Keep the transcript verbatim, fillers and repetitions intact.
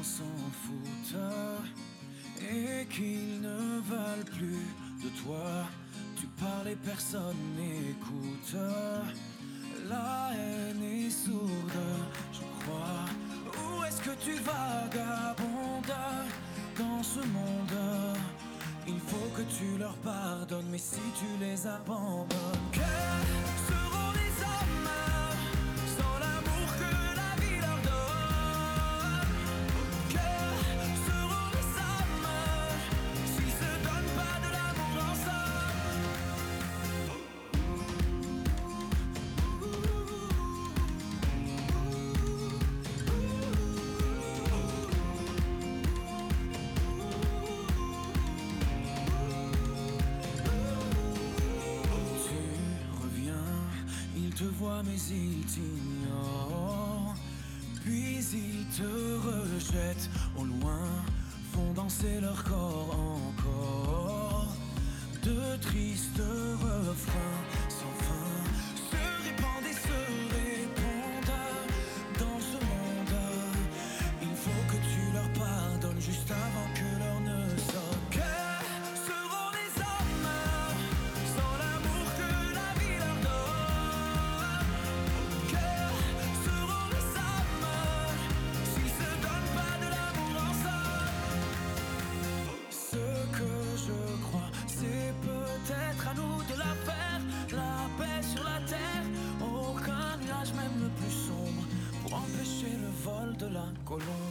gens s'en foutent et qu'ils ne veulent plus de toi. Tu parles et personne n'écoute. La haine est sourde, je crois. Où est-ce que tu vagabondes dans ce monde? Il faut que tu leur pardonnes, mais si tu les abandonnes, que seront les hommes sans l'amour que la vie leur donne? Que seront les hommes s'ils se donnent pas de l'amour Ils te voient mais ils t'ignorent, puis ils te rejettent au loin, font danser leur corps encore. De tristes refrains sans fin se répandent et se répondent dans ce monde. Il faut que tu leur pardonnes juste avant que l'heure ne sonne. Que seront les hommes sans l'amour que la vie leur donne? Que seront les hommes s'ils se donnent pas de l'amour ensemble? Ce que je crois, c'est peut-être à nous de la faire, la paix sur la terre. Aucun nuage, même le plus sombre, pour empêcher le vol de la colombe.